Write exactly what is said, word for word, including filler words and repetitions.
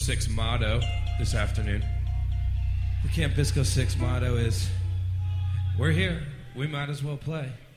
six motto this afternoon. The Camp Bisco six motto is, we're here, we might as well play.